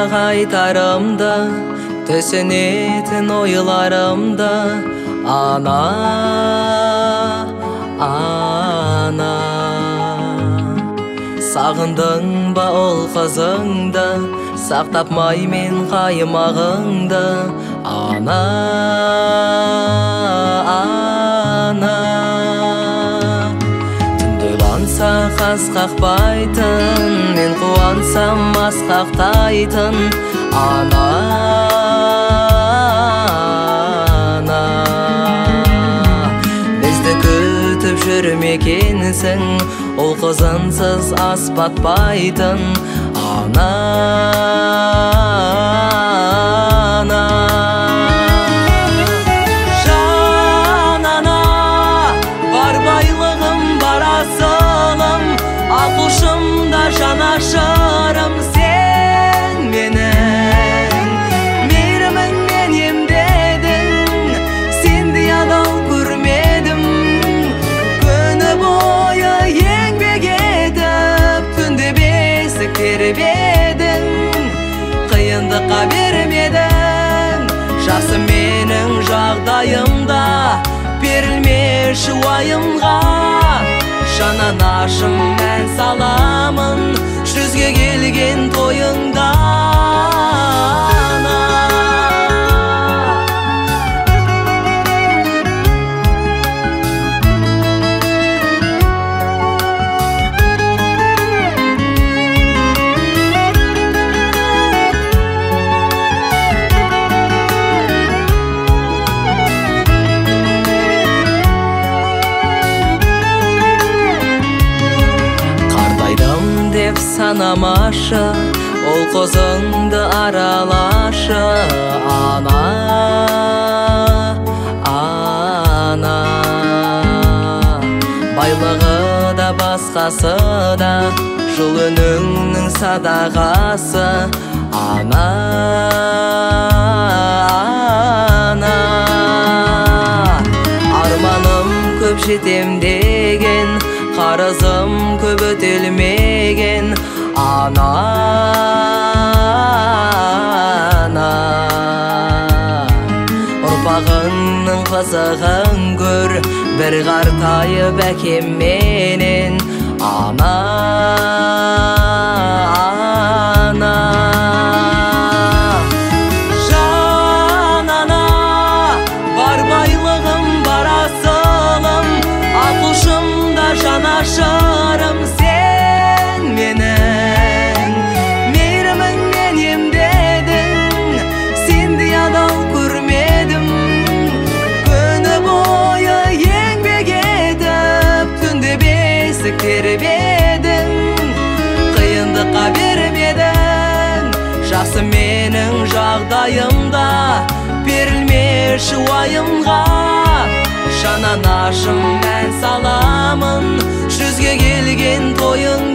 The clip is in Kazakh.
айтарымды, төсенетін ойларымды. Ана, ана, сағындың ба ол қызыңды, сақтап маймен қаймағыңды. Ана, ана, түнде ойланса қасқақпайтын, мен қуансам асқақтайтын. Ана, ана, бізді күтіп жүрмекенсің, ол қызынсыз ас батпайтын. Ана, ана, жан ана, бар байлығым, бар асылым, ақушымда жанашырым сен менің. Мейіріміңмен емдедің, сендей адал көрмедім. Күні бойы еңбек етіп, түнде бесік тербедің, қиындыққа бермедің. Жақсы менің жағдайымда, берілмеші уайымға. Жанан ашым мән саламын, жүзге келген тойыңда. Деп санамашы, ол қозыңды аралашы. Ана, ана, байлығы да басқасы да, жыл өніңнің садағасы. Ана, ана, арманым көп жетем деген, қарызым көп өтелмеген. Ана, ана, ұрпағыңның қызығын көр, бір қартайып әкемменен. Ана, ана, жан ана, бар байлығым, бар асылым, ақушымда жанашырым сен менің. Мейіріміңмен емдедің, сендей адал көрмедім. Күні бойы еңбек етіп, түнде бесік тербедің, қиындыққа бермедің. Жақсы менің жағдайымда, берілмеші уайымға. Жанан ашым мән саламын, жүзге келген тойың.